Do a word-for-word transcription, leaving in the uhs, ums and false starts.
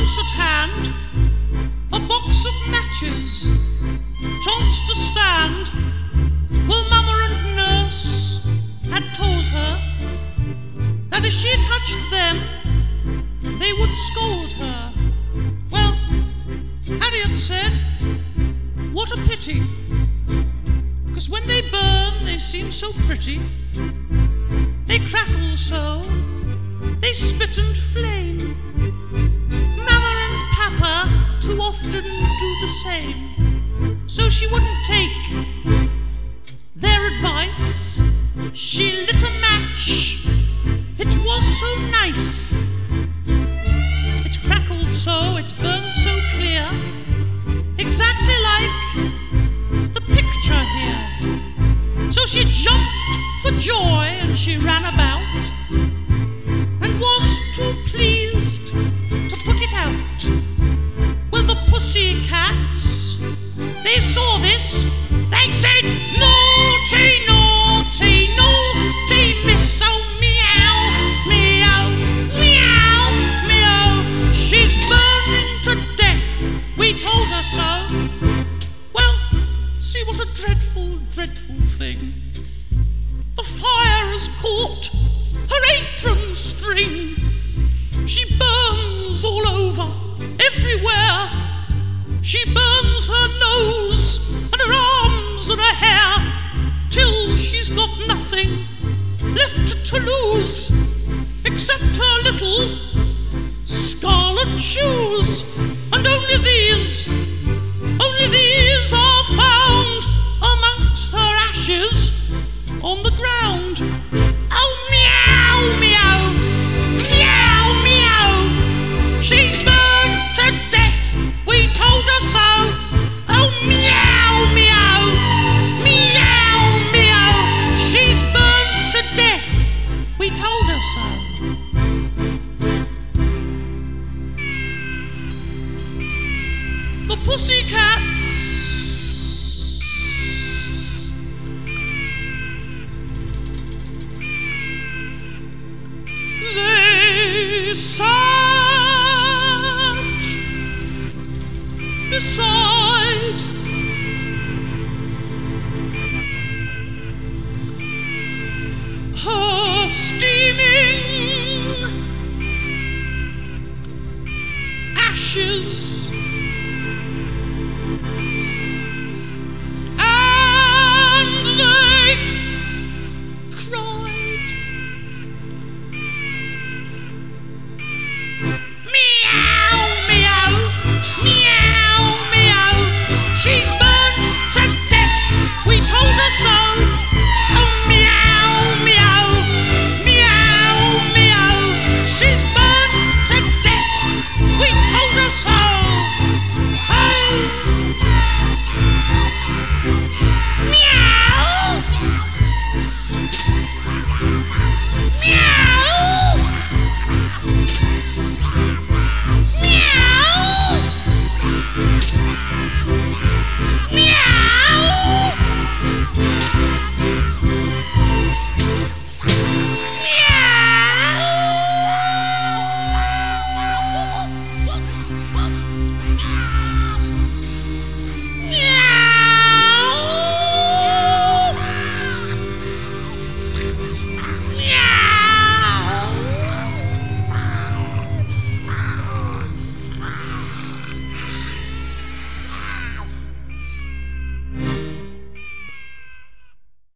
close at hand, a box of matches chanced to stand. Well, Mama and Nurse had told her that if she touched them, they would scold her. Well, Harriet said, what a pity, 'cause when they burn, they seem so pretty. They crackle so, they spit and flame. Mama and Papa too often do the same. So she wouldn't take their advice. She lit a match, it was so nice. It crackled so, it burned so clear, exactly like the picture here. So she jumped for joy and she ran about, and was too pleased to put it out. Well, the pussycats, they saw this, they said, naughty, naughty, naughty miss, oh meow, meow, meow, meow. She's burning to death, we told her so. Well, see what a dreadful, dreadful thing. The fire has caught her apron string. She burns all over, everywhere. She burns her nose and her arms and her hair, till she's got nothing left to lose except her little scarlet shoes. And only these, only these are found amongst her ashes on the ground. Oh, meow, meow, meow, meow. She's burned to death, we told her so. Oh, meow, meow, meow, meow. She's burned to death, we told her so. The pussycats, they sat beside her steaming ashes, and they cried. Meow, meow, meow, meow. She's burned to death, we told her so. Oh, meow, meow, meow, meow. She's burned to death, we told her so. Oh, meow, meow.